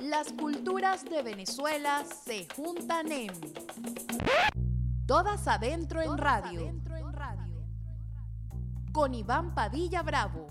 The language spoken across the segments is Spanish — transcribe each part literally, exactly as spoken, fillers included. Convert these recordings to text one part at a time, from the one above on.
Las culturas de Venezuela se juntan en Todas Adentro en Radio, con Iván Padilla Bravo.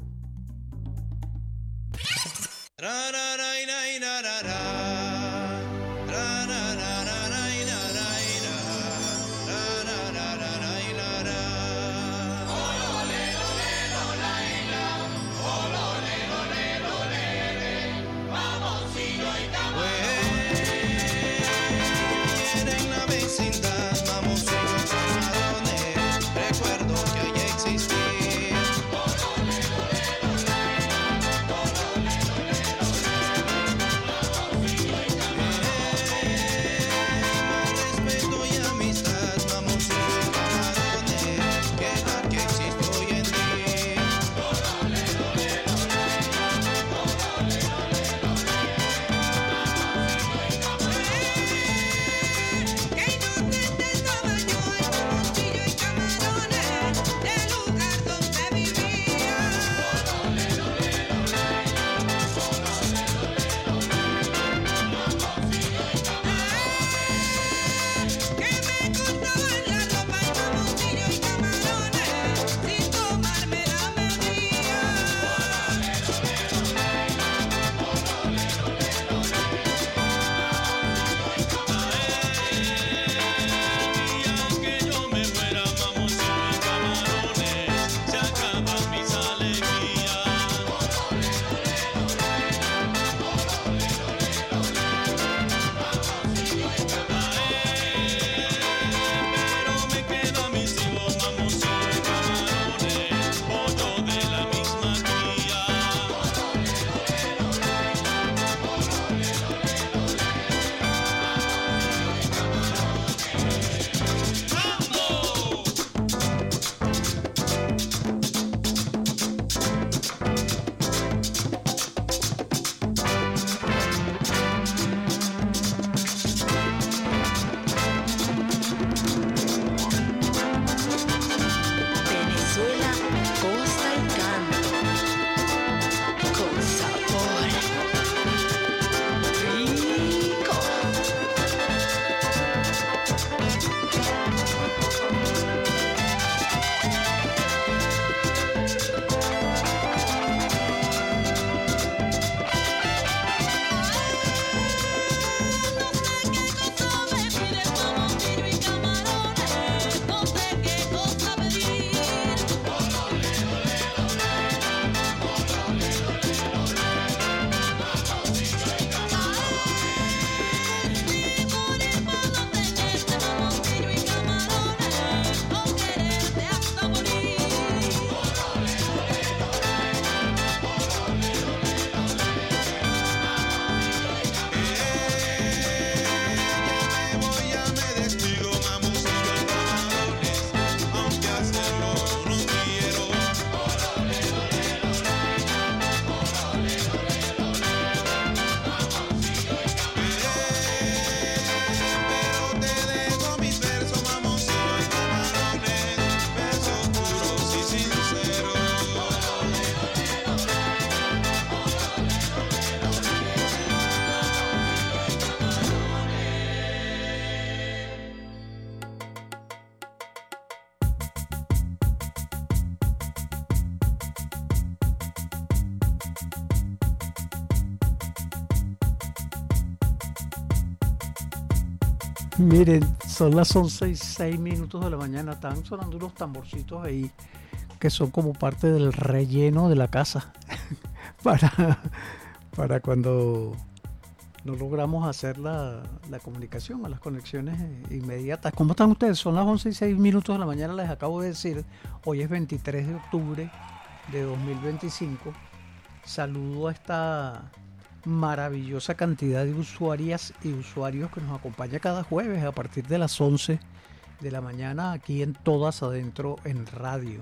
Miren, son las once y seis minutos de la mañana. Están sonando unos tamborcitos ahí que son como parte del relleno de la casa para, para cuando no logramos hacer la, la comunicación o las conexiones inmediatas. ¿Cómo están ustedes? Son las once y seis minutos de la mañana, les acabo de decir. Hoy es veintitrés de octubre de dos mil veinticinco. Saludo a esta maravillosa cantidad de usuarias y usuarios que nos acompaña cada jueves a partir de las once de la mañana aquí en Todas Adentro en Radio.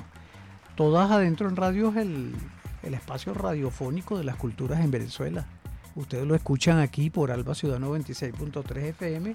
Todas Adentro en Radio es el, el espacio radiofónico de las culturas en Venezuela. Ustedes lo escuchan aquí por Alba Ciudad noventa y seis punto tres F M,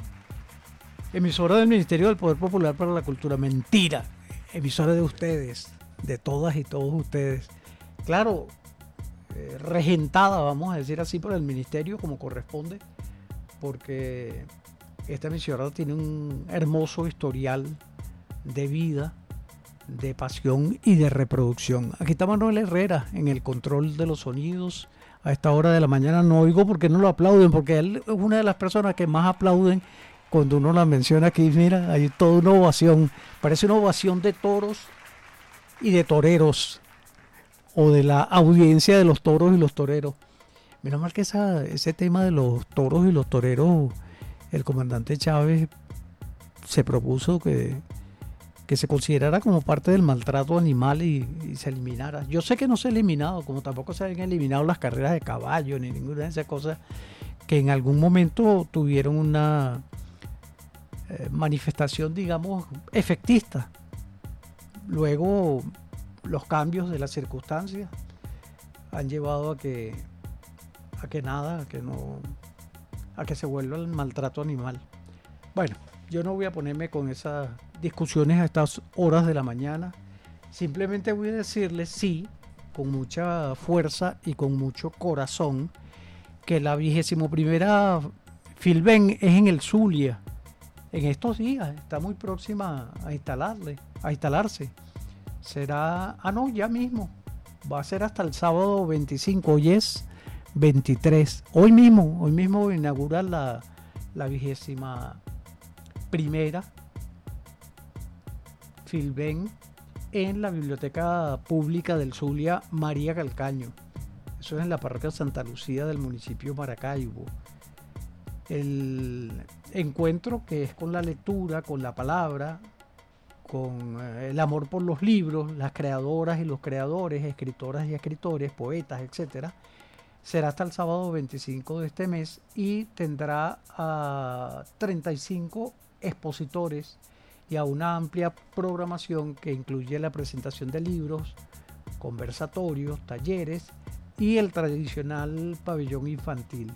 emisora del Ministerio del Poder Popular para la Cultura. Mentira, emisora de ustedes, de todas y todos ustedes. Claro, eh, regentada, vamos a decir así, por el ministerio como corresponde, porque esta emisora tiene un hermoso historial de vida, de pasión y de reproducción. Aquí está Manuel Herrera en el control de los sonidos. A esta hora de la mañana no oigo porque no lo aplauden, porque él es una de las personas que más aplauden cuando uno la menciona aquí. Mira, hay toda una ovación, parece una ovación de toros y de toreros, o de la audiencia de los toros y los toreros. Menos mal que esa, ese tema de los toros y los toreros, el comandante Chávez se propuso que, que se considerara como parte del maltrato animal y, y se eliminara. Yo sé que no se ha eliminado, como tampoco se han eliminado las carreras de caballo ni ninguna de esas cosas que en algún momento tuvieron una eh, manifestación, digamos, efectista. Luego los cambios de las circunstancias han llevado a que a que nada, a que no a que se vuelva el maltrato animal. Bueno, yo no voy a ponerme con esas discusiones a estas horas de la mañana. Simplemente voy a decirles sí, con mucha fuerza y con mucho corazón, que la vigésimo primera Filben es en el Zulia. En estos días está muy próxima a instalarle, a instalarse. Será, ah no, ya mismo, va a ser hasta el sábado veinticinco, hoy es veintitrés, hoy mismo, hoy mismo inaugura la, la vigésima primera Filben en la Biblioteca Pública del Zulia María Calcaño. Eso es en la parroquia Santa Lucía del municipio Maracaibo. El encuentro que es con la lectura, con la palabra, con el amor por los libros, las creadoras y los creadores, escritoras y escritores, poetas, etcétera, será hasta el sábado veinticinco de este mes y tendrá a treinta y cinco expositores y a una amplia programación que incluye la presentación de libros, conversatorios, talleres y el tradicional pabellón infantil.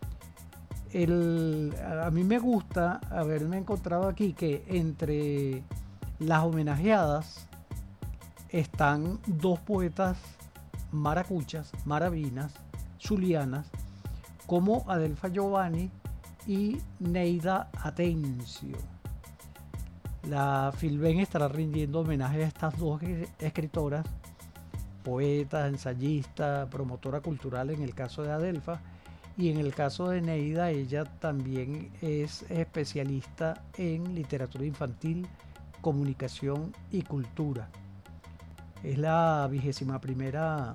El, a mí me gusta haberme encontrado aquí que entre las homenajeadas están dos poetas maracuchas, maravinas, zulianas, como Adelfa Giovanni y Neida Atencio. La Filben estará rindiendo homenaje a estas dos escritoras, poeta, ensayista, promotora cultural en el caso de Adelfa, y en el caso de Neida, ella también es especialista en literatura infantil, comunicación y cultura. Es la vigésima primera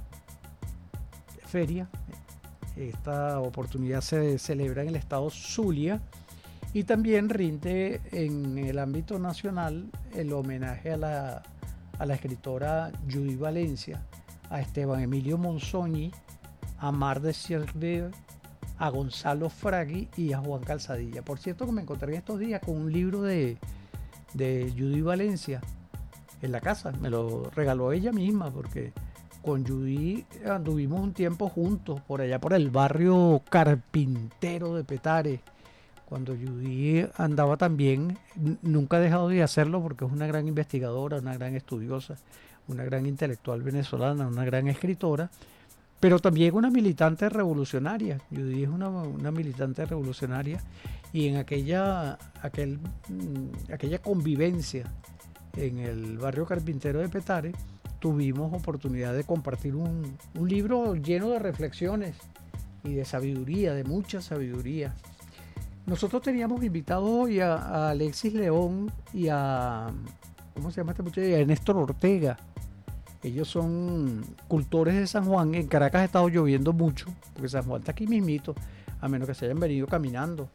feria. Esta oportunidad se celebra en el estado Zulia y también rinde en el ámbito nacional el homenaje a la, a la escritora Judy Valencia, a Esteban Emilio Monzoni, a Mar de Cerver, a Gonzalo Fragui y a Juan Calzadilla. Por cierto, que me encontré estos días con un libro de, de Judy Valencia en la casa. Me lo regaló ella misma porque con Judy anduvimos un tiempo juntos por allá por el barrio Carpintero de Petare. Cuando Judy andaba también, nunca ha dejado de hacerlo porque es una gran investigadora, una gran estudiosa, una gran intelectual venezolana, una gran escritora, pero también una militante revolucionaria. Judy es una, una militante revolucionaria y en aquella, aquel, aquella convivencia en el barrio Carpintero de Petare tuvimos oportunidad de compartir un, un libro lleno de reflexiones y de sabiduría, de mucha sabiduría. Nosotros teníamos invitados hoy a, a Alexis León y a, ¿cómo se llama este muchacho? A Néstor Ortega. Ellos son cultores de San Juan. En Caracas ha estado lloviendo mucho, porque San Juan está aquí mismito, a menos que se hayan venido caminando.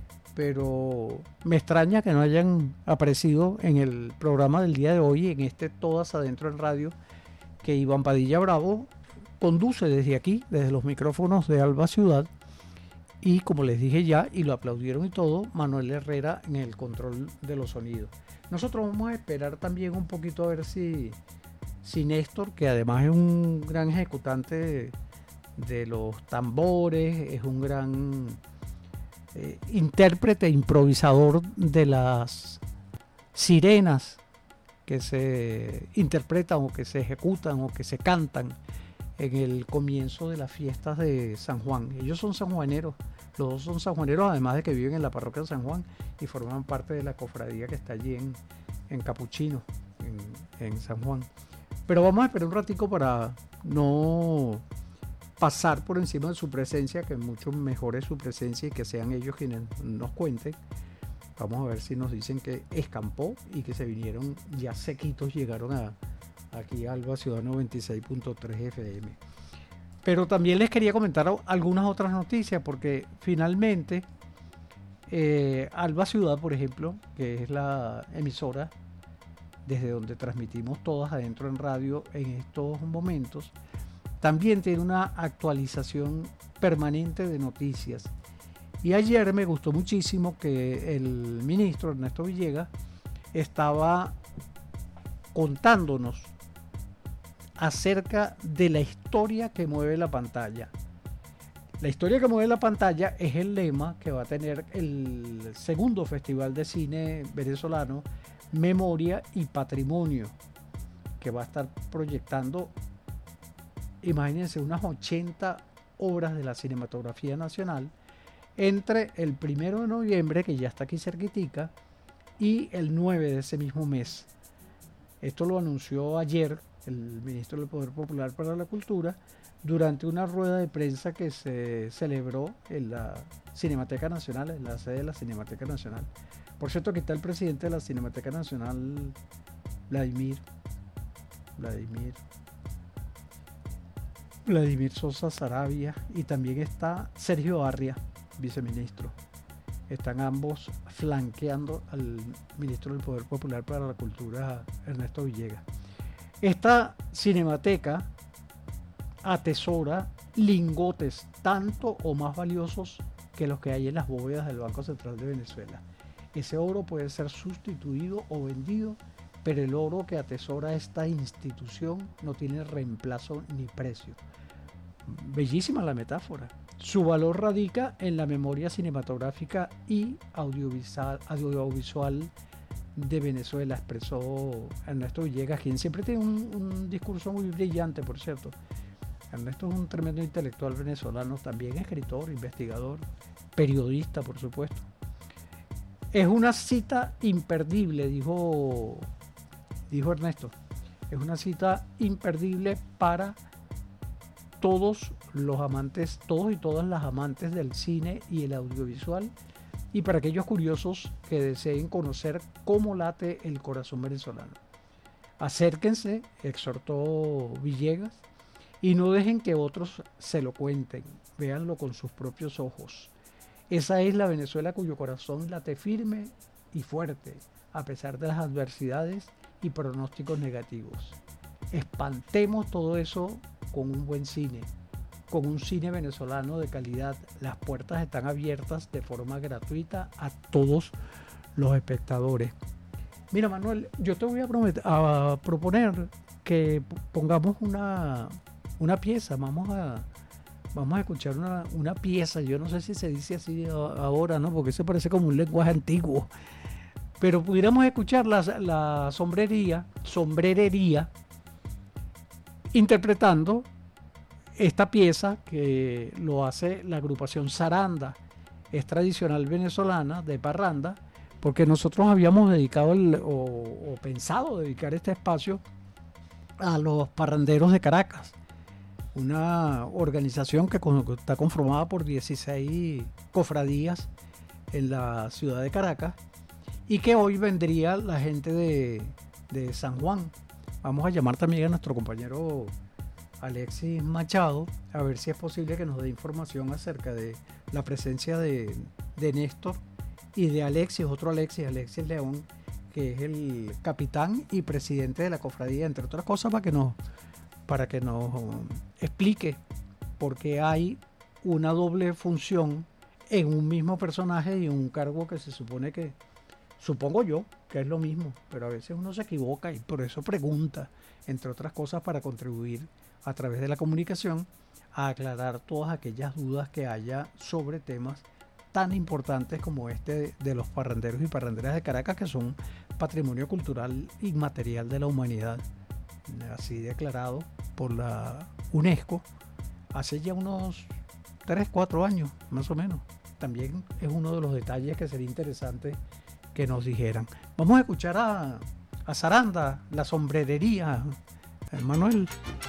Pero me extraña que no hayan aparecido en el programa del día de hoy, en este Todas Adentro en Radio, que Iván Padilla Bravo conduce desde aquí, desde los micrófonos de Alba Ciudad. Y como les dije ya, y lo aplaudieron y todo, Manuel Herrera en el control de los sonidos. Nosotros vamos a esperar también un poquito a ver si, si Néstor, que además es un gran ejecutante de, de los tambores, es un gran eh, intérprete, improvisador de las sirenas que se interpretan o que se ejecutan o que se cantan en el comienzo de las fiestas de San Juan. Ellos son sanjuaneros, los dos son sanjuaneros, además de que viven en la parroquia de San Juan y forman parte de la cofradía que está allí en, en Capuchino, en, en San Juan. Pero vamos a esperar un ratico para no pasar por encima de su presencia, que mucho mejor es su presencia y que sean ellos quienes nos cuenten. Vamos a ver si nos dicen que escampó y que se vinieron ya sequitos, llegaron a aquí a Alba Ciudad noventa y seis punto tres F M. Pero también les quería comentar algunas otras noticias, porque finalmente eh, Alba Ciudad, por ejemplo, que es la emisora desde donde transmitimos todas adentro en radio en estos momentos, también tiene una actualización permanente de noticias. Y ayer me gustó muchísimo que el ministro Ernesto Villegas estaba contándonos acerca de la historia que mueve la pantalla. La historia que mueve la pantalla es el lema que va a tener el segundo Festival de Cine Venezolano, Memoria y Patrimonio, que va a estar proyectando, imagínense, unas ochenta obras de la cinematografía nacional entre el primero de noviembre, que ya está aquí cerquitica, y el nueve de ese mismo mes. Esto lo anunció ayer el ministro del Poder Popular para la Cultura durante una rueda de prensa que se celebró en la Cinemateca Nacional, en la sede de la Cinemateca Nacional. Por cierto, aquí está el presidente de la Cinemateca Nacional, Vladimir, Vladimir, Vladimir Sosa Sarabia, y también está Sergio Arria, viceministro. Están ambos flanqueando al ministro del Poder Popular para la Cultura, Ernesto Villegas. Esta cinemateca atesora lingotes tanto o más valiosos que los que hay en las bóvedas del Banco Central de Venezuela. Ese oro puede ser sustituido o vendido, pero el oro que atesora esta institución no tiene reemplazo ni precio. Bellísima la metáfora. Su valor radica en la memoria cinematográfica y audiovisual, audiovisual de Venezuela, expresó Ernesto Villegas, quien siempre tiene un, un discurso muy brillante, por cierto. Ernesto es un tremendo intelectual venezolano, también escritor, investigador, periodista, por supuesto. Es una cita imperdible, dijo, dijo Ernesto. Es una cita imperdible para todos los amantes, todos y todas las amantes del cine y el audiovisual, y para aquellos curiosos que deseen conocer cómo late el corazón venezolano. Acérquense, exhortó Villegas, y no dejen que otros se lo cuenten, véanlo con sus propios ojos. Esa es la Venezuela cuyo corazón late firme y fuerte, a pesar de las adversidades y pronósticos negativos. Espantemos todo eso con un buen cine, con un cine venezolano de calidad. Las puertas están abiertas de forma gratuita a todos los espectadores. Mira, Manuel, yo te voy a, prometer, a proponer que pongamos una, una pieza. Vamos a, vamos a escuchar una, una pieza. Yo no sé si se dice así ahora, ¿no? Porque eso parece como un lenguaje antiguo. Pero pudiéramos escuchar la, la sombrería, sombrerería, interpretando esta pieza que lo hace la agrupación Zaranda. Es tradicional venezolana de parranda, porque nosotros habíamos dedicado el, o, o pensado dedicar este espacio a los parranderos de Caracas, una organización que con, está conformada por dieciséis cofradías en la ciudad de Caracas, y que hoy vendría la gente de, de San Juan. Vamos a llamar también a nuestro compañero Alexis Machado, a ver si es posible que nos dé información acerca de la presencia de, de Néstor y de Alexis, otro Alexis, Alexis León, que es el capitán y presidente de la cofradía, entre otras cosas, para que nos, para que nos explique por qué hay una doble función en un mismo personaje y un cargo que se supone que, supongo yo, que es lo mismo, pero a veces uno se equivoca y por eso pregunta, entre otras cosas, para contribuir a través de la comunicación a aclarar todas aquellas dudas que haya sobre temas tan importantes como este de los parranderos y parranderas de Caracas, que son patrimonio cultural inmaterial de la humanidad, así declarado por la UNESCO hace ya unos tres, cuatro años, más o menos. También es uno de los detalles que sería interesante que nos dijeran. Vamos a escuchar a, a Saranda, la sombrerería, Manuel.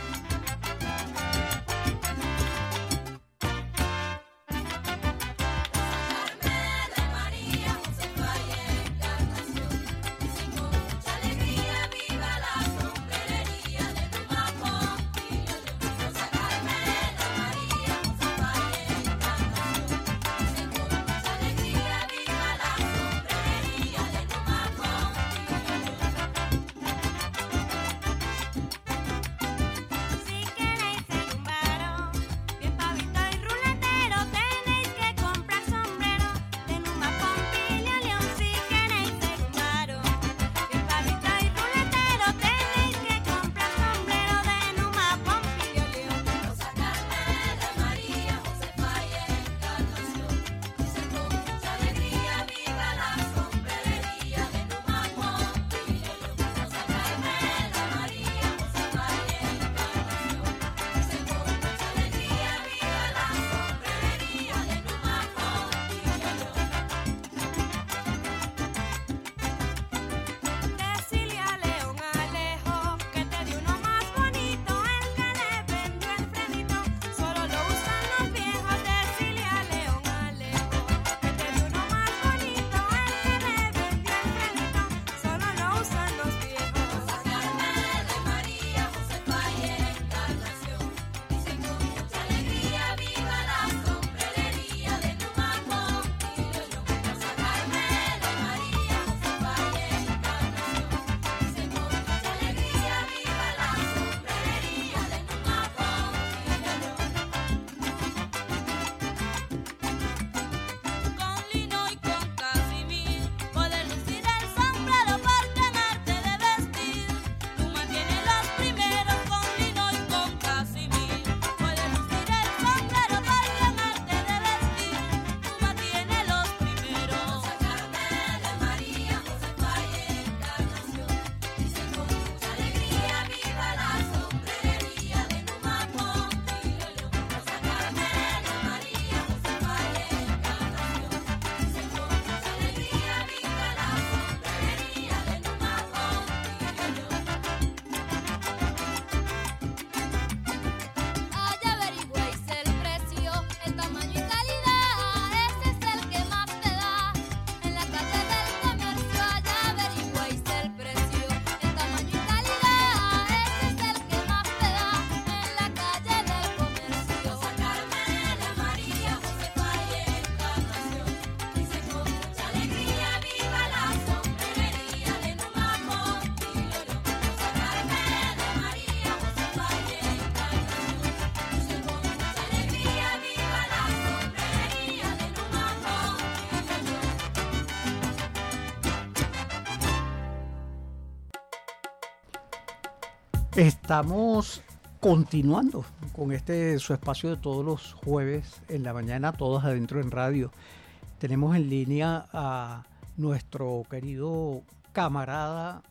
Estamos continuando con este su espacio de todos los jueves en la mañana, todos adentro en radio. Tenemos en línea a nuestro querido camarada,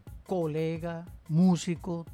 colega, músico,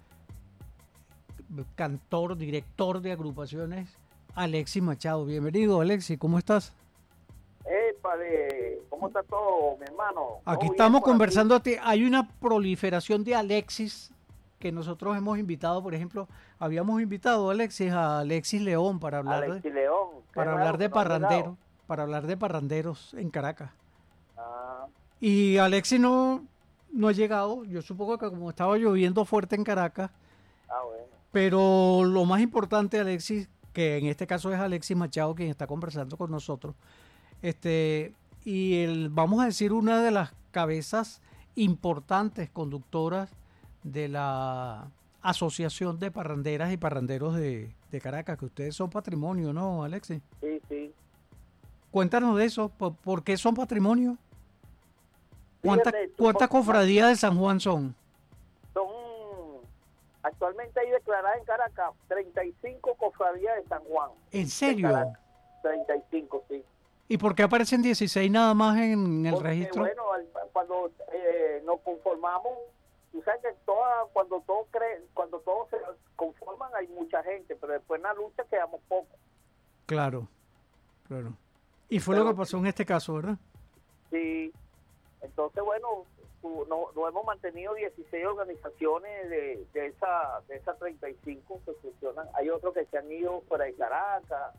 cantor, director de agrupaciones, Alexis Machado. Bienvenido, Alexis, ¿cómo estás? Épale, ¿cómo está todo, mi hermano? Aquí estamos conversando. Aquí hay una proliferación de Alexis que nosotros hemos invitado, por ejemplo, habíamos invitado a Alexis, a Alexis León para hablar Alexis de, León, para hablar de parranderos, para hablar de parranderos en Caracas. Ah. Y Alexis no, no ha llegado, yo supongo que como estaba lloviendo fuerte en Caracas. Ah, bueno. Pero lo más importante, Alexis, que en este caso es Alexis Machado quien está conversando con nosotros, este, y el, vamos a decir, una de las cabezas importantes conductoras de la Asociación de Parranderas y Parranderos de, de Caracas, que ustedes son patrimonio, ¿no, Alexis? Sí, sí. Cuéntanos de eso, ¿por, por qué son patrimonio? ¿Cuántas Fíjate, cuántas cofradías de San Juan son? Son, actualmente hay declaradas en Caracas treinta y cinco cofradías de San Juan. ¿En serio? treinta y cinco, sí. ¿Y por qué aparecen dieciséis nada más en el Porque, registro? bueno, al, cuando eh, nos conformamos, tú sabes que toda, cuando todos creen, cuando todos se conforman hay mucha gente, pero después en la lucha quedamos pocos. Claro, claro. Y fue pero, lo que pasó en este caso, ¿verdad? Sí. Entonces, bueno, no, no hemos mantenido dieciséis organizaciones de, de esa de esas treinta y cinco que funcionan. Hay otros que se han ido fuera de Caracas,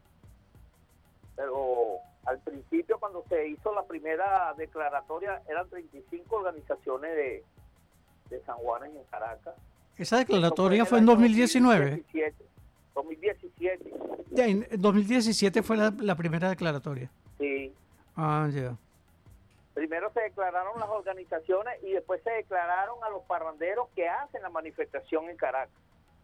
pero al principio cuando se hizo la primera declaratoria eran treinta y cinco organizaciones de, de San Juan en Caracas. ¿Esa declaratoria fue en dos mil diecinueve? dos mil diecisiete. Ya, en dos mil diecisiete fue la, la primera declaratoria. Sí. Ah, ya. Yeah. Primero se declararon las organizaciones y después se declararon a los parranderos que hacen la manifestación en Caracas.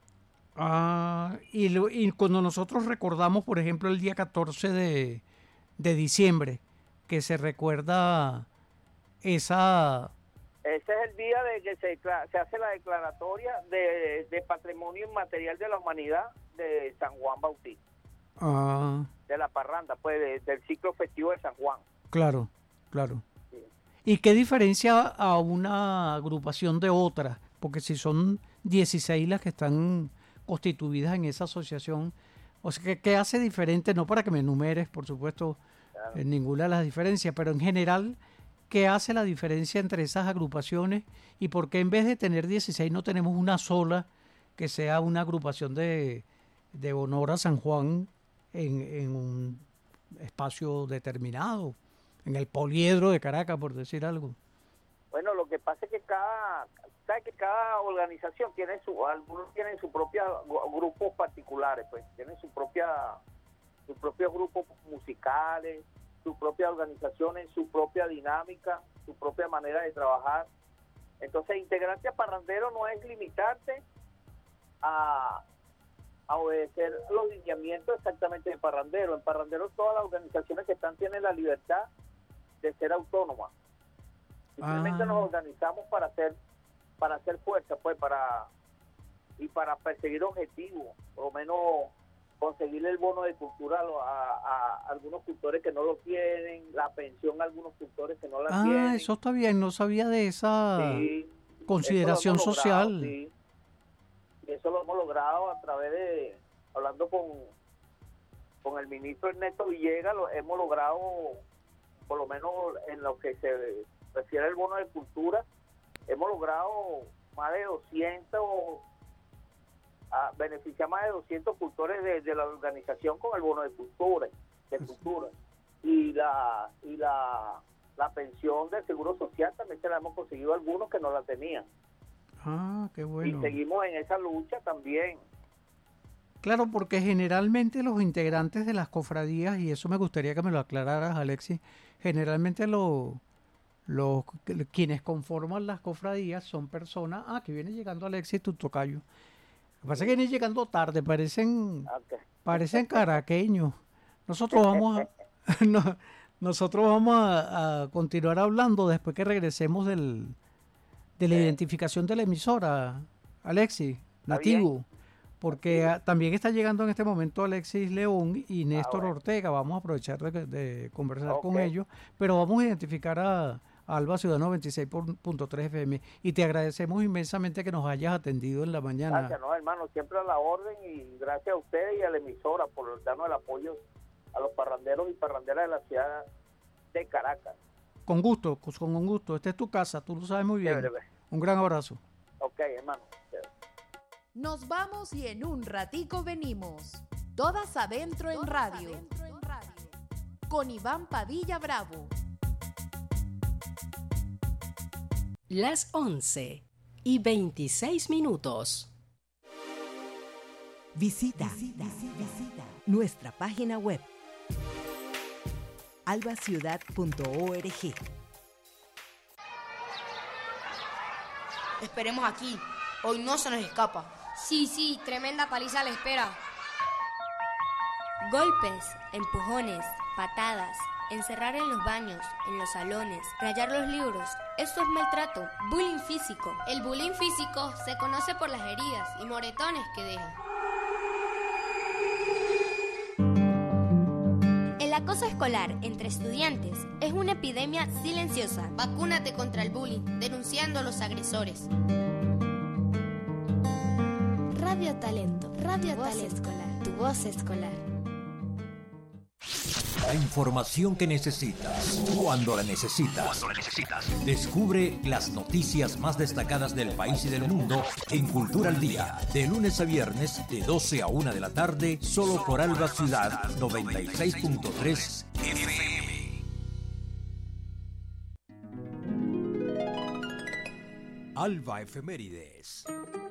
Ah, y, lo, y cuando nosotros recordamos, por ejemplo, el día catorce de, de diciembre, que se recuerda esa... Ese es el día de que se, se hace la declaratoria de, de Patrimonio Inmaterial de la Humanidad de San Juan Bautista. Ah. De la parranda, pues, de, del ciclo festivo de San Juan. Claro, claro. Sí. ¿Y qué diferencia a una agrupación de otra? Porque si son dieciséis las que están constituidas en esa asociación, o sea, ¿qué, qué hace diferente? No para que me enumeres, por supuesto, claro, en ninguna de las diferencias, pero en general, ¿qué hace la diferencia entre esas agrupaciones y por qué en vez de tener dieciséis no tenemos una sola que sea una agrupación de, de honor a San Juan en, en un espacio determinado, en el Poliedro de Caracas, por decir algo? Bueno, lo que pasa es que cada, sabe que cada organización tiene su, algunos tienen sus propios grupos particulares, pues tienen su propia, sus propios grupos musicales, sus propias organizaciones, su propia dinámica, su propia manera de trabajar. Entonces, integrarte a parrandero no es limitarte a, a obedecer los lineamientos exactamente de parrandero. En parrandero todas las organizaciones que están tienen la libertad de ser autónomas. Simplemente ah. nos organizamos para hacer para hacer fuerza, pues, para y para perseguir objetivos, por lo menos conseguir el bono de cultura a, a, a algunos cultores que no lo tienen, la pensión a algunos cultores que no la ah, tienen. Ah, eso está bien, no sabía de esa sí, consideración logrado, social. Sí. Y eso lo hemos logrado a través de, hablando con, con el ministro Ernesto Villegas, lo hemos logrado, por lo menos en lo que se refiere al bono de cultura, hemos logrado más de doscientos, a beneficiar más de doscientos cultores de, de la organización con el bono de cultura, de cultura. Y la y la, la pensión del Seguro Social también se la hemos conseguido a algunos que no la tenían. Ah, qué bueno. Y seguimos en esa lucha también. Claro, porque generalmente los integrantes de las cofradías, y eso me gustaría que me lo aclararas, Alexis, generalmente los los quienes conforman las cofradías son personas, ah, que viene llegando Alexis, tu tocayo. Lo que pasa es que viene llegando tarde, parecen okay. parecen caraqueños. Nosotros vamos a, no, nosotros vamos a, a continuar hablando después que regresemos del de la identificación de la emisora, Alexis, nativo. Porque a, también está llegando en este momento Alexis León y Néstor ah, bueno. Ortega. Vamos a aprovechar de, de conversar okay. con ellos, pero vamos a identificar a, a Alba Ciudadano noventa y seis punto tres F M y te agradecemos inmensamente que nos hayas atendido en la mañana. Gracias, no, hermano, siempre a la orden y gracias a ustedes y a la emisora por darnos el apoyo a los parranderos y parranderas de la ciudad de Caracas. Con gusto, con un gusto. Esta es tu casa, tú lo sabes muy bien. Chévere. Un gran abrazo. Ok, hermano. Nos vamos y en un ratico venimos. Todas adentro en Todas radio. Adentro en radio. Con Iván Padilla Bravo. Las once y veintiséis minutos. Visita, visita, visita nuestra página web alba ciudad punto org. Esperemos aquí. Hoy no se nos escapa. Sí, sí, tremenda paliza le espera. Golpes, empujones, patadas, encerrar en los baños, en los salones, rayar los libros. Eso es maltrato, bullying físico. El bullying físico se conoce por las heridas y moretones que deja. En la acoso escolar entre estudiantes es una epidemia silenciosa. Vacúnate contra el bullying, denunciando a los agresores. Radio Talento, Radio Talento Escolar, tu voz escolar. La información que necesitas, cuando la necesitas. Cuando la necesitas. Descubre las noticias más destacadas del país y del mundo en Cultura al Día, de lunes a viernes, de doce a una de la tarde, solo por Alba Ciudad noventa y seis punto tres F M. Alba Efemérides.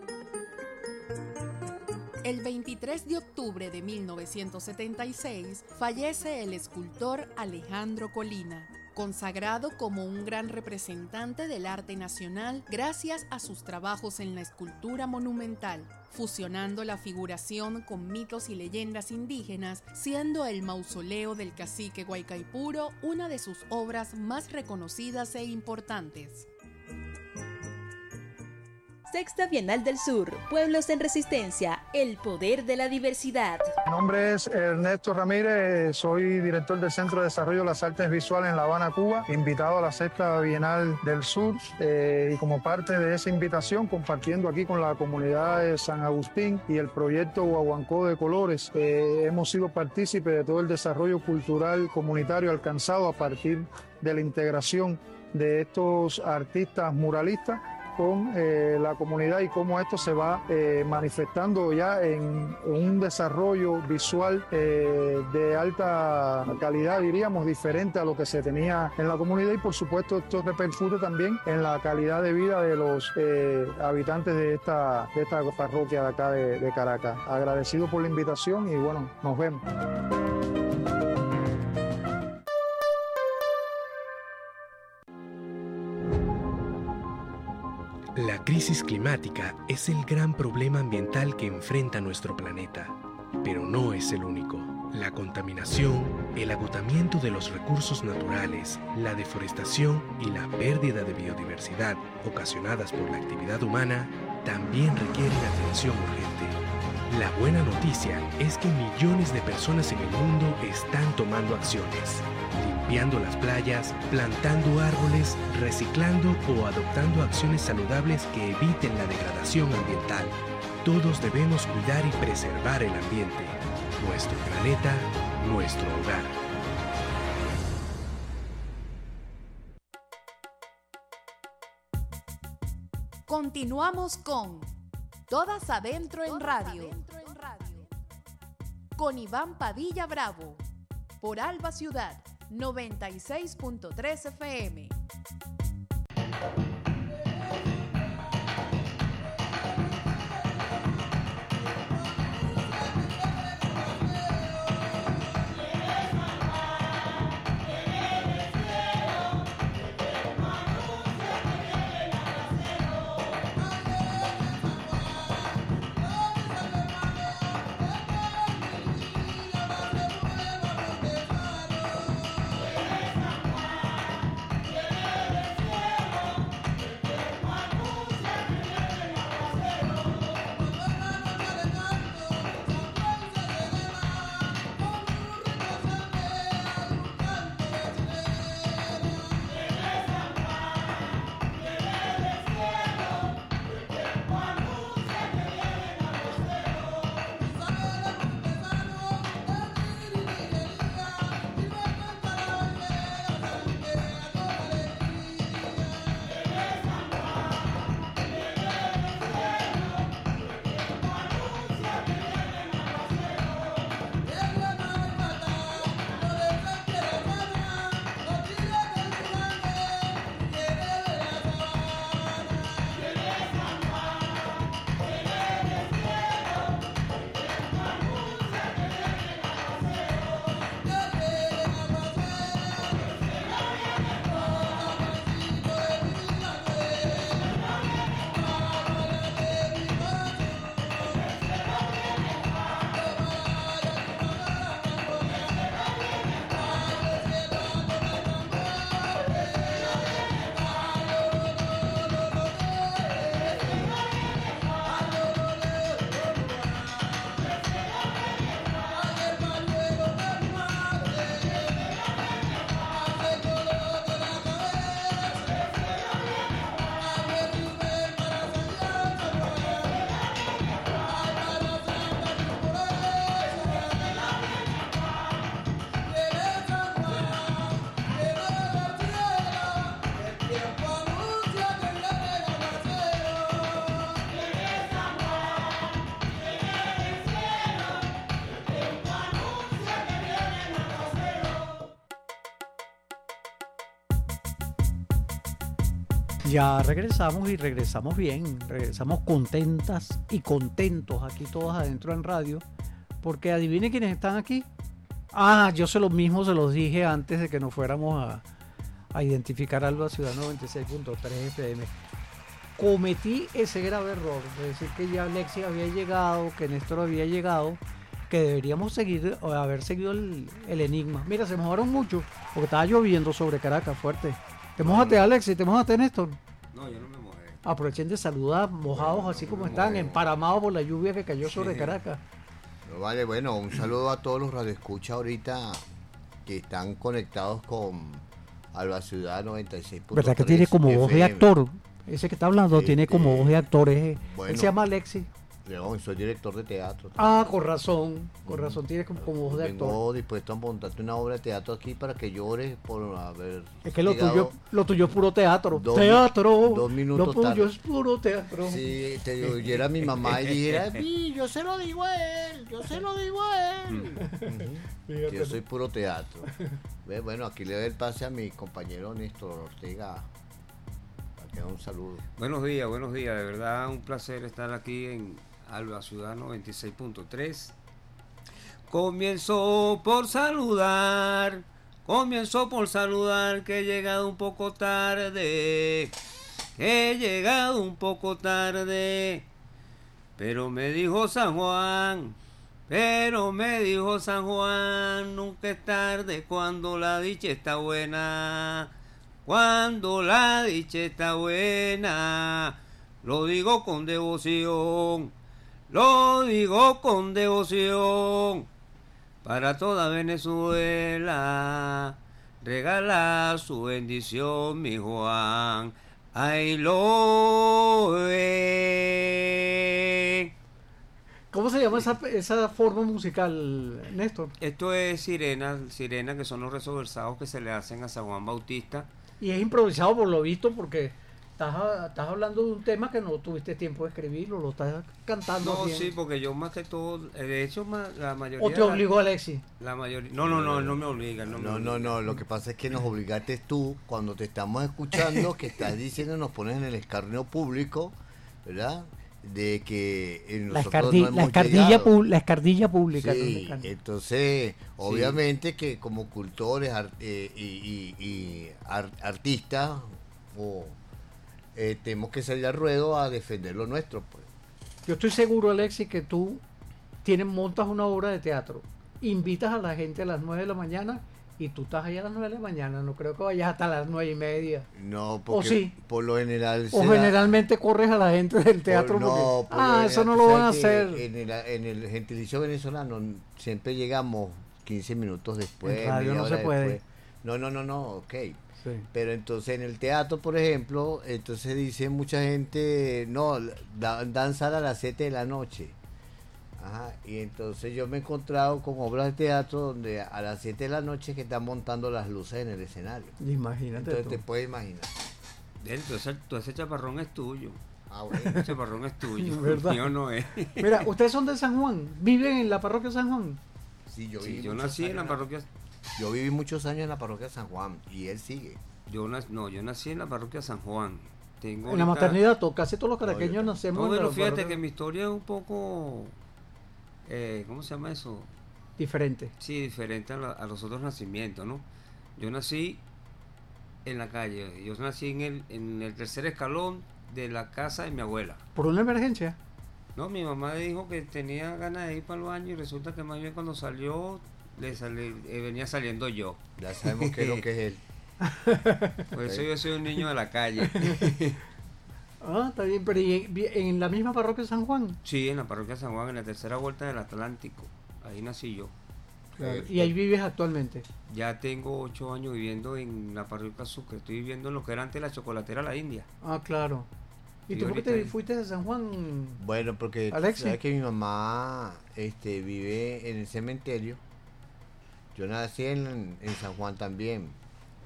El veintitrés de octubre de mil novecientos setenta y seis fallece el escultor Alejandro Colina, consagrado como un gran representante del arte nacional gracias a sus trabajos en la escultura monumental, fusionando la figuración con mitos y leyendas indígenas, siendo el mausoleo del cacique Guaycaipuro una de sus obras más reconocidas e importantes. Sexta Bienal del Sur, Pueblos en Resistencia, el poder de la diversidad. Mi nombre es Ernesto Ramírez, soy director del Centro de Desarrollo de las Artes Visuales en La Habana, Cuba, invitado a la Sexta Bienal del Sur eh, y como parte de esa invitación, compartiendo aquí con la comunidad de San Agustín y el proyecto Guaguancó de Colores, eh, hemos sido partícipes de todo el desarrollo cultural comunitario alcanzado a partir de la integración de estos artistas muralistas con eh, la comunidad y cómo esto se va eh, manifestando ya en, en un desarrollo visual eh, de alta calidad, diríamos, diferente a lo que se tenía en la comunidad, y por supuesto esto repercute también en la calidad de vida de los eh, habitantes de esta, de esta parroquia de acá de, de Caracas. Agradecido por la invitación y bueno, nos vemos. La crisis climática es el gran problema ambiental que enfrenta nuestro planeta, pero no es el único. La contaminación, el agotamiento de los recursos naturales, la deforestación y la pérdida de biodiversidad ocasionadas por la actividad humana también requieren atención urgente. La buena noticia es que millones de personas en el mundo están tomando acciones, limpiando las playas, plantando árboles, reciclando o adoptando acciones saludables que eviten la degradación ambiental. Todos debemos cuidar y preservar el ambiente, nuestro planeta, nuestro hogar. Continuamos con Todas Adentro en Radio, con Iván Padilla Bravo, por Alba Ciudad noventa y seis punto tres F M. Ya regresamos y regresamos bien, regresamos contentas y contentos aquí todos adentro en radio, porque adivine quiénes están aquí. Ah, yo se lo mismo se los dije antes de que nos fuéramos a, a identificar algo a Ciudad noventa y seis punto tres F M. Cometí ese grave error de decir que ya Alexis había llegado, que Néstor había llegado, que deberíamos seguir o haber seguido el, el enigma. Mira, se mojaron mucho porque estaba lloviendo sobre Caracas fuerte. Te mojate, no, Alexis, te mojate, Néstor. No, yo no me mojé. Aprovechen de saludar, mojados no, así como no están, emparamados por la lluvia que cayó sobre sí. Caracas. No, vale, bueno, un saludo a todos los radioescuchas ahorita que están conectados con Alba Ciudad noventa y seis punto tres. ¿Verdad que tiene como voz de actor? Ese que está hablando este, tiene como voz de actor. Es, bueno, él se llama Alexis. León, soy director de teatro. Ah, con razón, con razón, tienes como, como voz de Vengo actor. Vengo dispuesto a montarte una obra de teatro aquí para que llores por haber... Es que lo tuyo, lo tuyo es puro teatro. Dos, teatro. Dos minutos Lo tuyo tarde. es puro teatro. Sí, te oyera mi mamá y dijera, yo se lo digo a él, yo se lo digo a él. Uh-huh. Yo soy puro teatro. Bueno, aquí le doy el pase a mi compañero Néstor Ortega. Para que haga un saludo. Buenos días, buenos días. De verdad, un placer estar aquí en Alba Ciudad noventa y seis punto tres. Comienzo por saludar, comienzo por saludar que he llegado un poco tarde, he llegado un poco tarde, pero me dijo San Juan, pero me dijo San Juan, nunca es tarde cuando la dicha está buena, cuando la dicha está buena, lo digo con devoción. Lo digo con devoción, para toda Venezuela, regala su bendición, mi Juan, ay lo ve. ¿Cómo se llama esa, esa forma musical, Néstor? Esto es sirena, sirena que son los rezos versados que se le hacen a San Juan Bautista. Y es improvisado por lo visto porque... Estás, estás hablando de un tema que no tuviste tiempo de escribirlo, lo estás cantando. No, bien. Sí, porque yo más que todo, de hecho, más, la mayoría... ¿O te obligó la, Alexis? La mayoría, no, no, no, no me obliga. No, no, me no, obliga. no, lo que pasa es que nos obligaste tú, cuando te estamos escuchando, que estás diciendo, nos pones en el escarnio público, ¿verdad? De que nosotros la, escardi, no hemos la, escardilla pu la escardilla pública. Sí, no entonces, sí. Obviamente que como cultores art, eh, y, y, y art, artistas, o... Eh, tenemos que salir al ruedo a defender lo nuestro, pues. Yo estoy seguro, Alexis, que tú tienes, montas una obra de teatro, invitas a la gente a las nueve de la mañana y tú estás allá a las nueve de la mañana, no creo que vayas hasta las nueve y media. No, porque ¿O sí? por lo general... O generalmente da... corres a la gente del teatro por, no, porque, ah, eso no lo van a hacer. En el, en el gentilicio venezolano siempre llegamos quince minutos después. En radio no se puede. Después. No, no, no, no, ok. Sí. Pero entonces en el teatro, por ejemplo, entonces dice mucha gente, no, da, danzar a las siete de la noche. Ajá, y entonces yo me he encontrado con obras de teatro donde a las siete de la noche que están montando las luces en el escenario. Imagínate. Entonces tú. te puedes imaginar. Entonces ese chaparrón es tuyo. Ah, bueno. Ese chaparrón es tuyo. ¿Verdad? Mío no es. Mira, ustedes son de San Juan, ¿viven en la parroquia de San Juan? Sí, yo, sí, yo nací en la parroquia. Yo viví muchos años en la parroquia de San Juan y él sigue. Yo no, yo nací en la parroquia de San Juan. Tengo en la maternidad, to, casi todos los caraqueños no, nacemos no, en pero la fíjate parroquia. Que mi historia es un poco, eh, ¿cómo se llama eso? Diferente. Sí, diferente a, la, a los otros nacimientos, ¿no? Yo nací en la calle, yo nací en el, en el tercer escalón de la casa de mi abuela. ¿Por una emergencia? No, mi mamá dijo que tenía ganas de ir para el baño y resulta que más bien cuando salió, le salí, eh, venía saliendo yo. Ya sabemos qué es lo que es él. Por eso yo soy un niño de la calle. Ah, está bien, pero ¿y en, en la misma parroquia de San Juan? Sí, en la parroquia de San Juan, en la tercera vuelta del Atlántico. Ahí nací yo. Claro. ¿Y ahí vives actualmente? Ya tengo ocho años viviendo en la parroquia Sucre. Estoy viviendo en lo que era antes la chocolatera La India. Ah, claro. ¿Y, ¿Y tú por qué te fuiste de San Juan? Bueno, porque Alexis, sabes que mi mamá este, vive en el cementerio. Yo nací en, en San Juan también.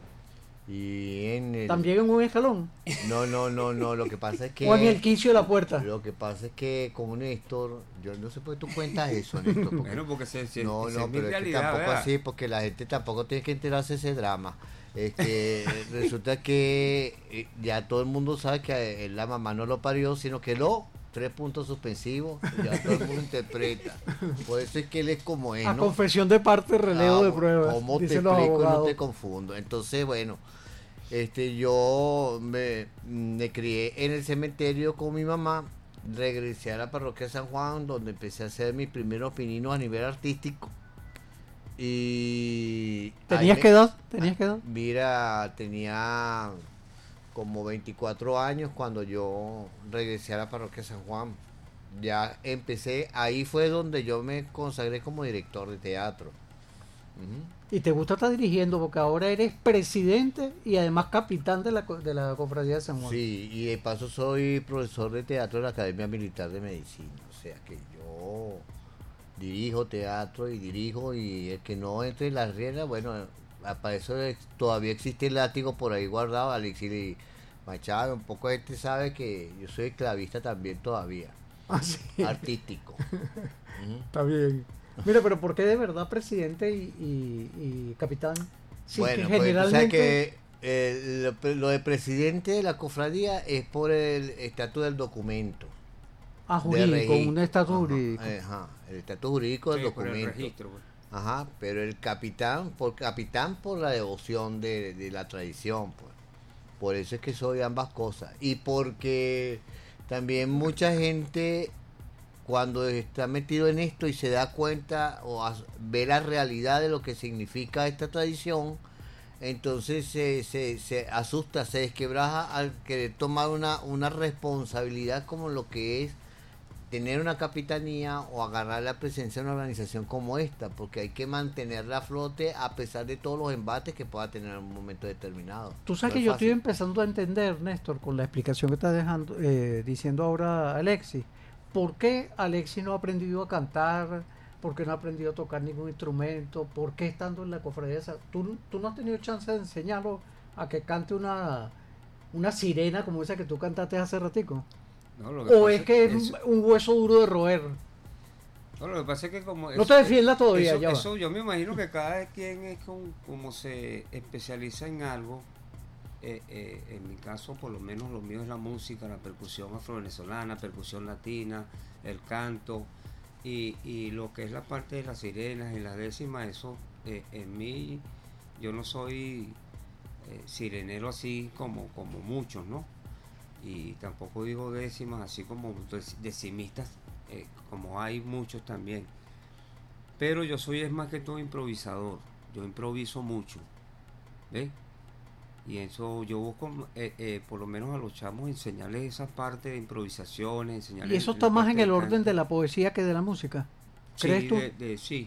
Y en el... ¿También en un escalón? No, no, no, no, lo que pasa es que... ¿O en el quicio de la puerta? Lo que pasa es que como Néstor, yo no sé por qué tú cuentas eso, Néstor. Porque, bueno, porque se, se, no, se no, es pero mi es realidad, que tampoco ¿verdad? así, porque la gente tampoco tiene que enterarse de ese drama. Este, resulta que eh, ya todo el mundo sabe que eh, la mamá no lo parió, sino que lo tres puntos suspensivos, ya todo el mundo interpreta. Por eso es que él es como es, A ¿no? confesión de parte, relevo Ah, de pruebas. ¿Cómo te dicen los explico y no abogados. te confundo? Entonces, bueno, este, yo me, me crié en el cementerio con mi mamá, regresé a la parroquia San Juan, donde empecé a hacer mis primeros pininos a nivel artístico. Y ¿Tenías ahí qué me- edad? ¿Tenías qué edad? Mira, tenía como veinticuatro años cuando yo regresé a la parroquia San Juan. Ya empecé, ahí fue donde yo me consagré como director de teatro. Ujú. Y te gusta estar dirigiendo porque ahora eres presidente y además capitán de la, co- de la cofradía de San Juan. Sí, y de paso soy profesor de teatro de la Academia Militar de Medicina. O sea que yo dirijo teatro y dirijo, y el que no entre en las reglas, bueno, para eso es- todavía existe el látigo por ahí guardado. Alexis Machado, un poco de gente sabe que yo soy clavista también todavía. Ah, sí. Artístico. Ujú. Está bien. Mira, pero ¿por qué de verdad presidente y, y- y capitán? Sí, Bueno, que pues tú sabes generalmente... que eh, lo, lo de presidente de la cofradía es por el estatus del documento. Ah, de jurídico, registro. un estatus Ajá, jurídico. Ajá, el estatus jurídico del Sí, por el documento. registro, pues. Ajá, pero el capitán, por capitán por la devoción de, de la tradición, pues. Por eso es que soy ambas cosas. Y porque también mucha gente, cuando está metido en esto y se da cuenta o as- ve la realidad de lo que significa esta tradición, entonces se, se, se asusta, se desquebraja al querer tomar una, una responsabilidad como lo que es tener una capitanía o agarrar la presencia de una organización como esta, porque hay que mantenerla a flote a pesar de todos los embates que pueda tener en un momento determinado. Tú sabes No que es yo estoy fácil. empezando a entender, Néstor, con la explicación que está dejando, eh, diciendo ahora Alexis, ¿por qué Alexis no ha aprendido a cantar? ¿Por qué no ha aprendido a tocar ningún instrumento? ¿Por qué estando en la cofradía esa? ¿Tú, tú no has tenido chance de enseñarlo a que cante una, una sirena como esa que tú cantaste hace ratico? No, lo que ¿O pasa es que es eso- un hueso duro de roer? No, lo que pasa es que como... No te defiendas todavía, eso, ya va. eso yo me imagino que cada quien es con, como se especializa en algo. Eh, eh, en mi caso, por lo menos lo mío es la música, la percusión afrovenezolana, percusión latina, el canto, y, y lo que es la parte de las sirenas y las décimas, eso eh, en mí, yo no soy eh, sirenero así como, como muchos, ¿no? Y tampoco digo décimas así como dec- decimistas, eh, como hay muchos también. Pero yo soy es más que todo improvisador, yo improviso mucho, ¿ves? Y eso yo busco, eh, eh, por lo menos a los chamos, enseñarles esa parte de improvisaciones, enseñarles... ¿Y eso está la más parte en del el orden canto. de la poesía que de la música? ¿Crees Sí, tú? de- de- sí.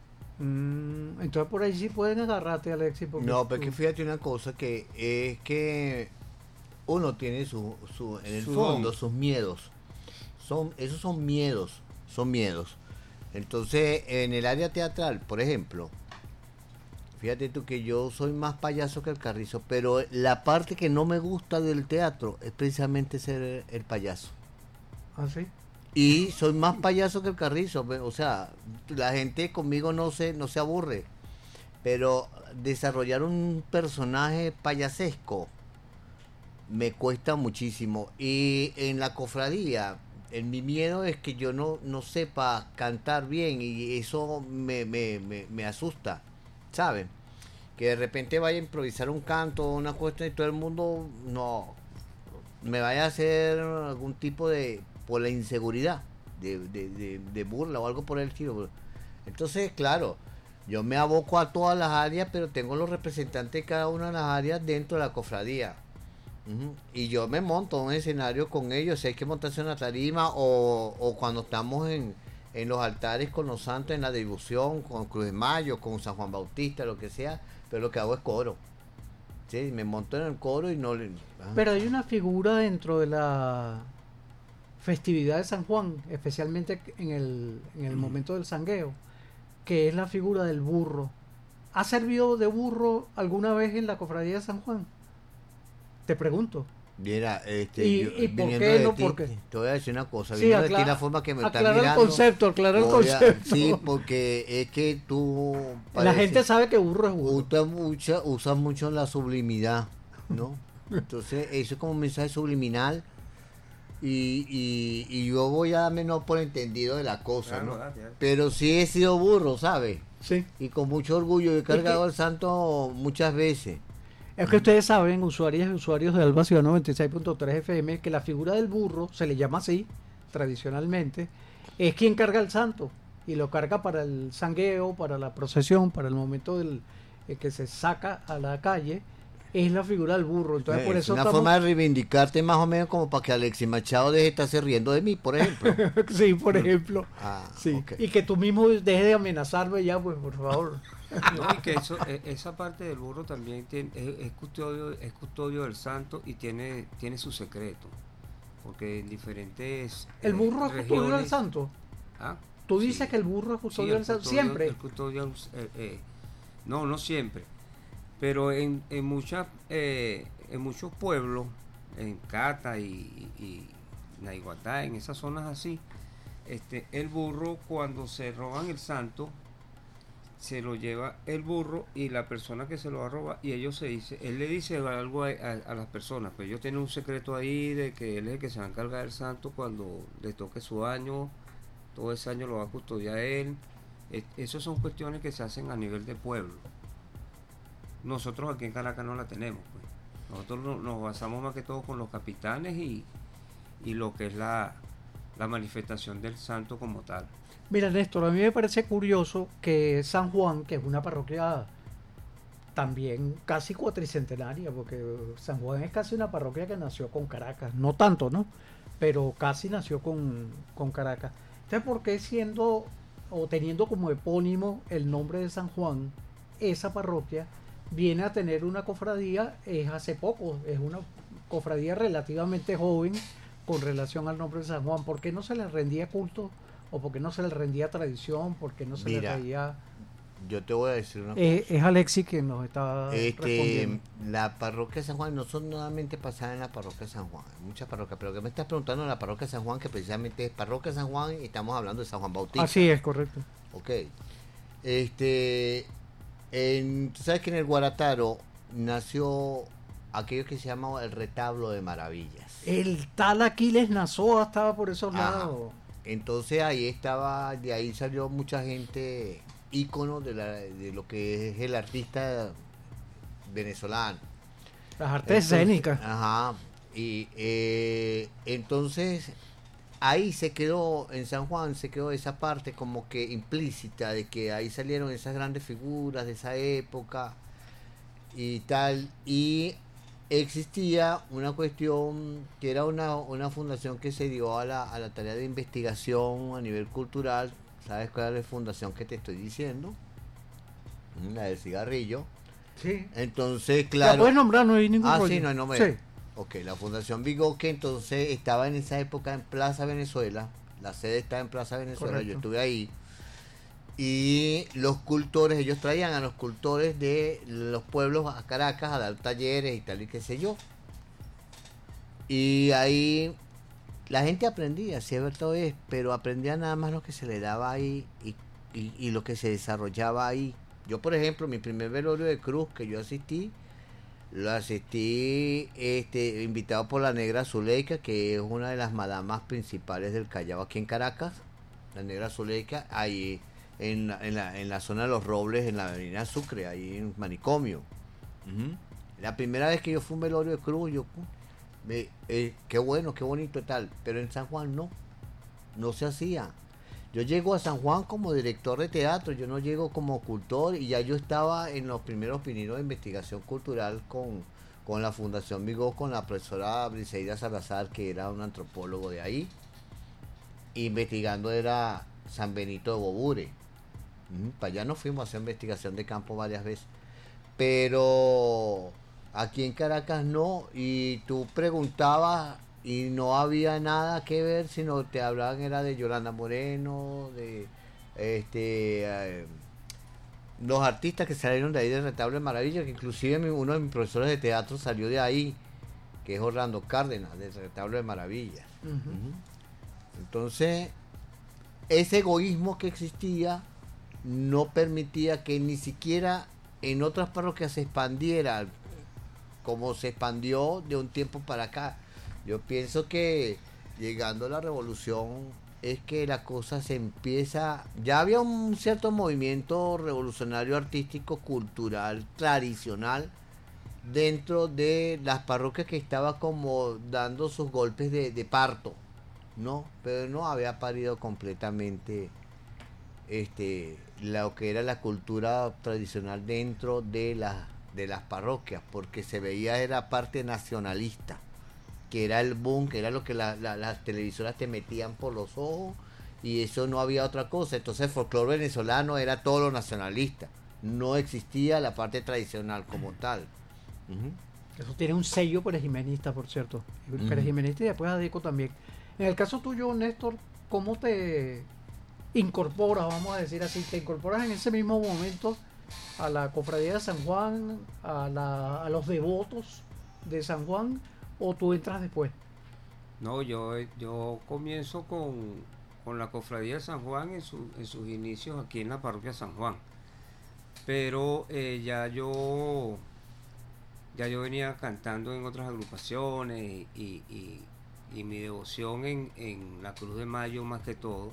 Mm, entonces por ahí sí pueden agarrarte, Alexis. Porque No, pero tú- es que fíjate una cosa, que es que uno tiene su, su en el Su fondo, don. sus miedos. Son, esos son miedos, son miedos. Entonces, en el área teatral, por ejemplo, fíjate tú que yo soy más payaso que el carrizo, pero la parte que no me gusta del teatro es precisamente ser el payaso. ¿Ah, sí? Y soy más payaso que el carrizo, pe- o sea, la gente conmigo no se, no se aburre, pero desarrollar un personaje payasesco me cuesta muchísimo. Y en la cofradía, en mi miedo es que yo no, no sepa cantar bien, y eso me, me, me, me asusta, ¿saben? Que de repente vaya a improvisar un canto, una cuestión, y todo el mundo no me vaya a hacer algún tipo de, por la inseguridad, de, de, de, de burla o algo por el estilo. Entonces, claro, yo me aboco a todas las áreas, pero tengo los representantes de cada una de las áreas dentro de la cofradía. Ujú. Y yo me monto en un escenario con ellos, si hay que montarse en una tarima, o, o cuando estamos en, en los altares con los santos, en la devoción, con Cruz de Mayo, con San Juan Bautista, lo que sea, pero lo que hago es coro. Sí, me monto en el coro y no le... ah. Pero hay una figura dentro de la festividad de San Juan, especialmente en el, en el momento del sangueo, que es la figura del burro. ¿Ha servido de burro alguna vez en la cofradía de San Juan? Te pregunto. Mira, este, ¿Y, yo, y por viniendo qué de no? ti, Porque te voy a decir una cosa, sí, viniendo de aclara, ti la forma que me estás aclara mirando. el concepto, aclara el voy a- concepto. sí, porque es que tú... La parece- gente sabe que burro es burro. Usa mucho, usa mucho la sublimidad, ¿no? Entonces, eso es como un mensaje subliminal y, y, y yo voy a menos por entendido de la cosa, Claro, ¿no? date, date. Pero sí he sido burro, ¿sabes? Sí. Y con mucho orgullo he cargado que- al santo muchas veces. Es que ustedes saben, usuarias y usuarios de Alba Ciudad noventa y seis punto tres F M, que la figura del burro, se le llama así, tradicionalmente, es quien carga al santo. Y lo carga para el sangueo, para la procesión, para el momento del eh, que se saca a la calle. Es la figura del burro. Entonces, por es eso una estamos- forma de reivindicarte más o menos como para que Alexis Machado deje de estarse riendo de mí, por ejemplo. sí, por ejemplo. Ah, sí. ok. Y que tú mismo dejes de amenazarme ya, pues, por favor. No, y que eso, e- esa parte del burro también tiene, es, es custodio, es custodio del santo y tiene, tiene su secreto. Porque en diferentes ¿El eh, burro es custodio del regiones- santo? ¿Ah? Tú dices Sí. que el burro es Sí, custodio el del santo. custodio- Siempre. el custodio, eh, eh, no, no siempre. Pero en, en, muchas, eh, en muchos pueblos, en Cata y, y, y Naiguatá, en esas zonas así, este, el burro, cuando se roban el santo, se lo lleva el burro y la persona que se lo va a robar, y ellos se dice, él le dice algo a, a- a las personas, pero ellos tienen un secreto ahí de que él es el que se va a encargar del santo cuando le toque su año, todo ese año lo va a custodiar él. Eh, Esas son cuestiones que se hacen a nivel de pueblo. Nosotros aquí en Caracas no la tenemos, pues. Nosotros no- nos basamos más que todo con los capitanes y, y lo que es la, la manifestación del santo como tal. Mira, Néstor, a mí me parece curioso que San Juan, que es una parroquia también casi cuatricentenaria, porque San Juan es casi una parroquia que nació con Caracas, no tanto, ¿no? Pero casi nació con, con Caracas. Entonces, ¿por qué siendo o teniendo como epónimo el nombre de San Juan, esa parroquia viene a tener una cofradía? Es hace poco, es una cofradía relativamente joven con relación al nombre de San Juan. ¿Por qué no se le rendía culto? ¿O por qué no se le rendía tradición? ¿Por qué no se Mira, le rendía...? Yo te voy a decir una Eh, cosa. es Alexis quien nos está Este, respondiendo. la parroquia de San Juan no son nuevamente pasadas en la parroquia de San Juan, hay muchas parroquias, pero que me estás preguntando de la parroquia de San Juan, que precisamente es parroquia de San Juan y estamos hablando de San Juan Bautista. Así es, correcto. Ok. Este, en, tú sabes que en el Guarataro nació aquello que se llama el retablo de maravillas. El tal Aquiles Nazoa estaba por esos Ajá. lados. Entonces ahí estaba, de ahí salió mucha gente ícono de, la, de lo que es el artista venezolano. Las artes Entonces, escénicas. Ajá. Y eh, entonces ahí se quedó, en San Juan se quedó esa parte como que implícita de que ahí salieron esas grandes figuras de esa época y tal. Y existía una cuestión que era una, una fundación que se dio a la, a la tarea de investigación a nivel cultural. ¿Sabes cuál es la fundación que te estoy diciendo? La del cigarrillo. Sí. Entonces, La claro. puedes nombrar, no hay ningún Ah, rollo. sí, no hay nombre. Sí. Ok, la Fundación Bigoque entonces estaba en esa época en Plaza Venezuela. La sede estaba en Plaza Venezuela, Correcto. yo estuve ahí. Y los cultores, ellos traían a los cultores de los pueblos a Caracas a dar talleres y tal y qué sé yo. Y ahí la gente aprendía, si es verdad es, pero aprendía nada más lo que se le daba ahí y, y, y lo que se desarrollaba ahí. Yo, por ejemplo, mi primer velorio de cruz que yo asistí, lo asistí este, invitado por la Negra Zuleika, que es una de las madamas principales del Callao aquí en Caracas. La Negra Zuleika, ahí en la, en la, en la zona de Los Robles, en la avenida Sucre, ahí en Manicomio. Uh-huh. La primera vez que yo fui a un velorio de cruz, yo, me, eh, qué bueno, qué bonito y tal, pero en San Juan no, no se hacía. Yo llego a San Juan como director de teatro, yo no llego como cultor, y ya yo estaba en los primeros pininos de investigación cultural con, con la Fundación Vigó, con la profesora Briseida Salazar, que era un antropólogo de ahí. Investigando era San Benito de Bobure. Mm, para allá nos fuimos a hacer investigación de campo varias veces. Pero aquí en Caracas no, y tú preguntabas y no había nada que ver, sino te hablaban era de Yolanda Moreno, de este eh, los artistas que salieron de ahí del Retablo de Maravilla, que inclusive mi, uno de mis profesores de teatro salió de ahí, que es Orlando Cárdenas, del Retablo de Maravillas. Uh-huh. Uh-huh. Entonces, ese egoísmo que existía no permitía que ni siquiera en otras parroquias se expandiera como se expandió de un tiempo para acá. Yo pienso que llegando a la revolución es que la cosa se empieza, ya había un cierto movimiento revolucionario artístico, cultural, tradicional dentro de las parroquias que estaba como dando sus golpes de, de parto, ¿no? Pero no había parido completamente este lo que era la cultura tradicional dentro de las de las parroquias, porque se veía era parte nacionalista, que era el boom, que era lo que la, la, las televisoras te metían por los ojos, y eso no había otra cosa. Entonces el folclore venezolano era todo lo nacionalista, no existía la parte tradicional como tal. Uh-huh. Eso tiene un sello perejimenista, por cierto, Uh-huh. perejimenista y después Adeco también. En el caso tuyo, Néstor, ¿cómo te incorporas, vamos a decir así, te incorporas en ese mismo momento a la cofradía de San Juan, a, la, a los devotos de San Juan, o tú entras después? No, yo, yo comienzo con, con la cofradía de San Juan en, su, en sus inicios aquí en la parroquia San Juan, pero eh, ya yo ya yo venía cantando en otras agrupaciones y, y, y mi devoción en, en la Cruz de Mayo más que todo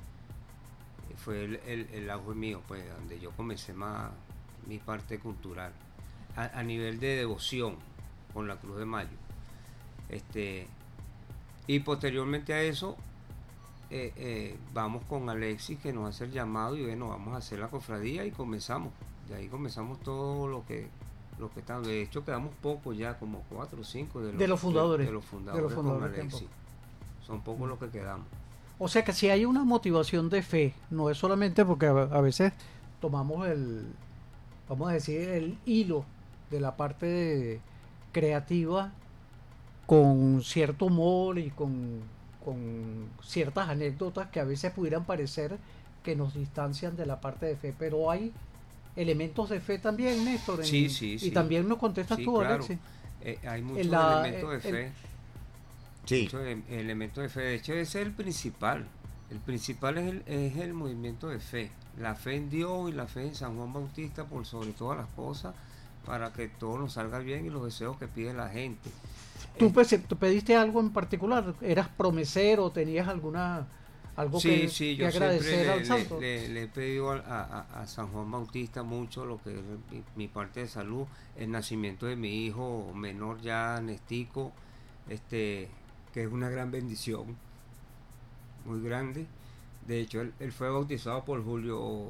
fue el, el, el auge mío, pues, donde yo comencé más mi parte cultural a, a nivel de devoción con la Cruz de Mayo. Este, y posteriormente a eso eh, eh, vamos con Alexis, que nos hace el llamado, y bueno, vamos a hacer la cofradía, y comenzamos. De ahí comenzamos todo lo que lo que está. De hecho, quedamos pocos ya, como cuatro o cinco de los, de los fundadores. De, de los fundadores, de los fundadores con Alexis. Son pocos mm. los que quedamos. O sea que si hay una motivación de fe, no es solamente porque a, a veces tomamos el, vamos a decir, el hilo de la parte de, creativa con cierto humor y con, con ciertas anécdotas que a veces pudieran parecer que nos distancian de la parte de fe, pero hay elementos de fe también, Néstor. En, sí, sí, y sí. también nos contestas sí, tú, claro. Alexis. Eh, hay muchos la, elementos de fe. El, sí. Muchos elementos de fe. De hecho, ese es el principal. El principal es el, es el movimiento de fe. La fe en Dios y la fe en San Juan Bautista por sobre todas las cosas, para que todo nos salga bien y los deseos que pide la gente. ¿Tú, eh, ¿tú pediste algo en particular? ¿Eras promesero? ¿Tenías alguna algo sí, que, sí, que yo agradecer le, al santo? Le, le, le he pedido a, a, a San Juan Bautista mucho lo que es mi, mi parte de salud, el nacimiento de mi hijo menor ya, Nestico, este, que es una gran bendición, muy grande. De hecho, él, él fue bautizado por Julio,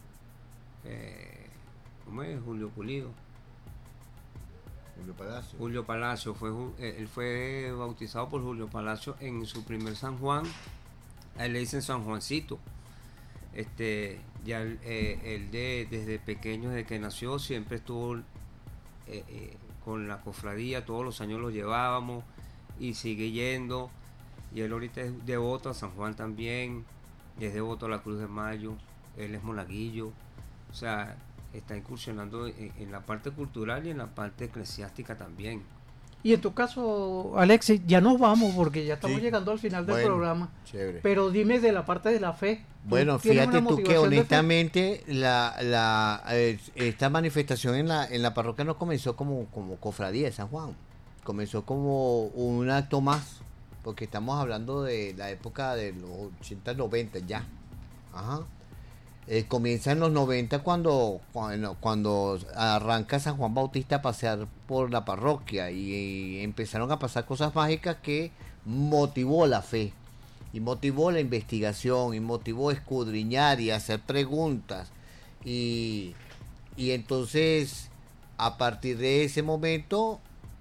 eh, ¿cómo es? Julio Pulido. Julio Palacio. Julio Palacio, fue, él fue bautizado por Julio Palacio en su primer San Juan. A él le dicen San Juancito. Este, ya él, eh, él de, desde pequeño, desde que nació, siempre estuvo eh, eh, con la cofradía, todos los años lo llevábamos y sigue yendo. Y él ahorita es devoto a San Juan también, es devoto a la Cruz de Mayo, él es monaguillo, o sea, está incursionando en, en la parte cultural y en la parte eclesiástica también. Y en tu caso, Alexis, ya nos vamos porque ya estamos sí. llegando al final del bueno, programa. Chévere. Pero dime de la parte de la fe. Bueno, fíjate tú que honestamente la, la eh, esta manifestación en la en la parroquia no comenzó como, como cofradía de San Juan, comenzó como un acto más, porque estamos hablando de la época de los ochenta, noventa ya. Ajá. Eh, comienza en los noventa cuando, cuando cuando arranca San Juan Bautista a pasear por la parroquia y, y empezaron a pasar cosas mágicas que motivó la fe y motivó la investigación y motivó escudriñar y hacer preguntas y, y entonces a partir de ese momento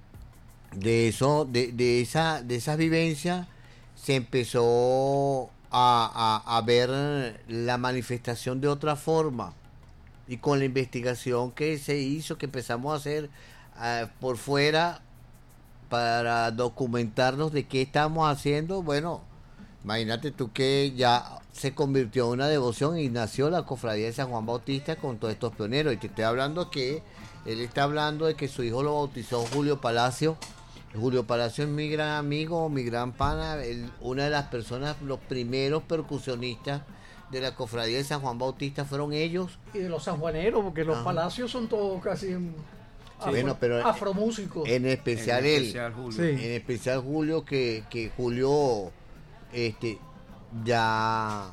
de eso de, de esa de esas vivencias se empezó A, a, a ver la manifestación de otra forma, y con la investigación que se hizo, que empezamos a hacer uh, por fuera para documentarnos de qué estamos haciendo. Bueno, imagínate tú que ya se convirtió en una devoción y nació la cofradía de San Juan Bautista con todos estos pioneros, y te estoy hablando que él está hablando de que su hijo lo bautizó Julio Palacio, Julio Palacio es mi gran amigo, mi gran pana, él, una de las personas, los primeros percusionistas de la cofradía de San Juan Bautista fueron ellos. Y de los sanjuaneros, porque los Ajá. Palacios son todos casi en- afro, Bueno, pero afromúsicos. En especial En él, especial Julio. Sí. en especial Julio, que, que Julio, este, ya,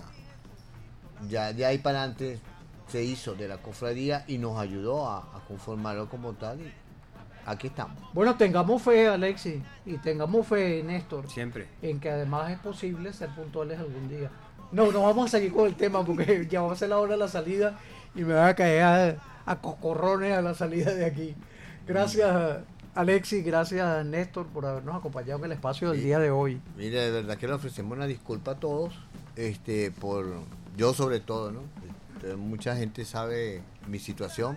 ya de ahí para adelante se hizo de la cofradía y nos ayudó a, a conformarlo como tal. Y aquí estamos. Bueno, tengamos fe, Alexis, y tengamos fe, Néstor, Siempre. en que además es posible ser puntuales algún día. No, no vamos a seguir con el tema porque ya va a ser la hora de la salida y me va a caer a, a cocorrones a la salida de aquí. Gracias, Alexis, gracias, Néstor, por habernos acompañado en el espacio del Sí. día de hoy. Mire, de verdad que le ofrecemos una disculpa a todos, este, por yo sobre todo, ¿no? Este, mucha gente sabe mi situación,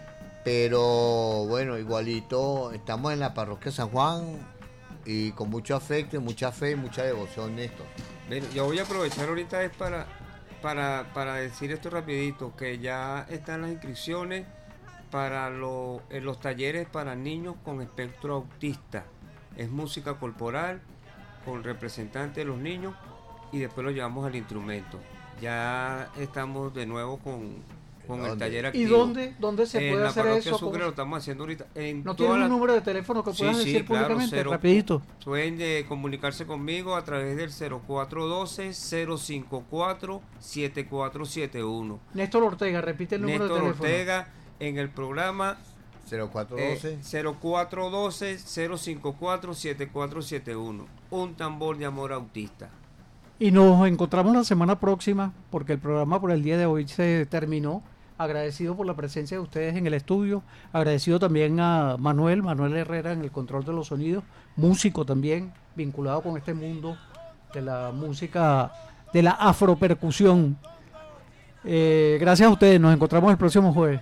pero bueno, igualito estamos en la parroquia San Juan y con mucho afecto, mucha fe y mucha devoción, Néstor. Ven, yo voy a aprovechar ahorita es para, para, para decir esto rapidito, que ya están las inscripciones para lo- en los talleres para niños con espectro autista. Es música corporal con representantes de los niños y después lo llevamos al instrumento. Ya estamos de nuevo con, con el ¿Dónde? taller ¿Y activo. dónde, dónde se en puede la hacer parroquia eso? Sucre ¿Cómo- lo estamos haciendo ahorita. En ¿No todas tienes un las- número de teléfono que puedas Sí, decir sí, claro, públicamente? cero- Rapidito. Pueden eh, comunicarse conmigo a través del cero cuatro uno dos, cero cinco cuatro, siete cuatro siete uno. Néstor Ortega, repite el número Néstor de teléfono. Ortega en el programa cero cuatro eh, doce. cero cuatro uno dos, cero cinco cuatro, siete cuatro siete uno. Un tambor de amor autista. Y nos encontramos la semana próxima porque el programa por el día de hoy se terminó. Agradecido por la presencia de ustedes en el estudio. Agradecido también a Manuel, Manuel Herrera en el control de los sonidos. Músico también, vinculado con este mundo de la música, de la afropercusión. Eh, gracias a ustedes. Nos encontramos el próximo jueves.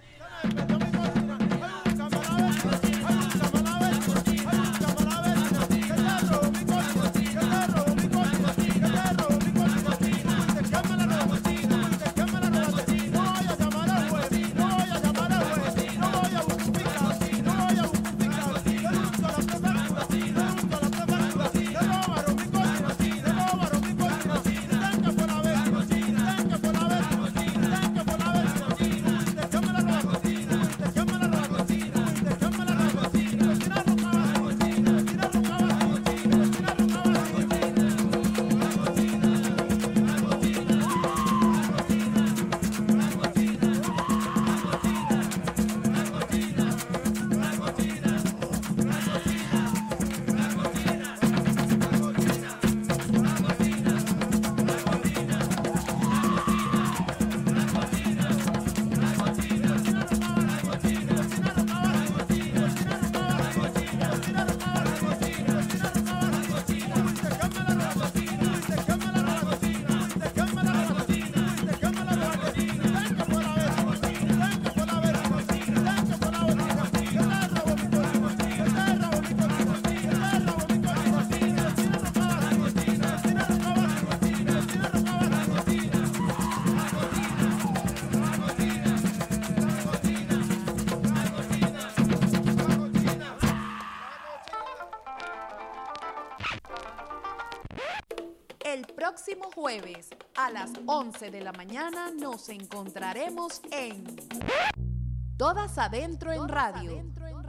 El próximo jueves a las once de la mañana nos encontraremos en Todas Adentro en Radio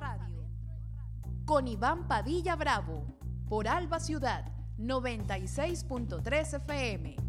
con Iván Padilla Bravo por Alba Ciudad noventa y seis punto tres F M.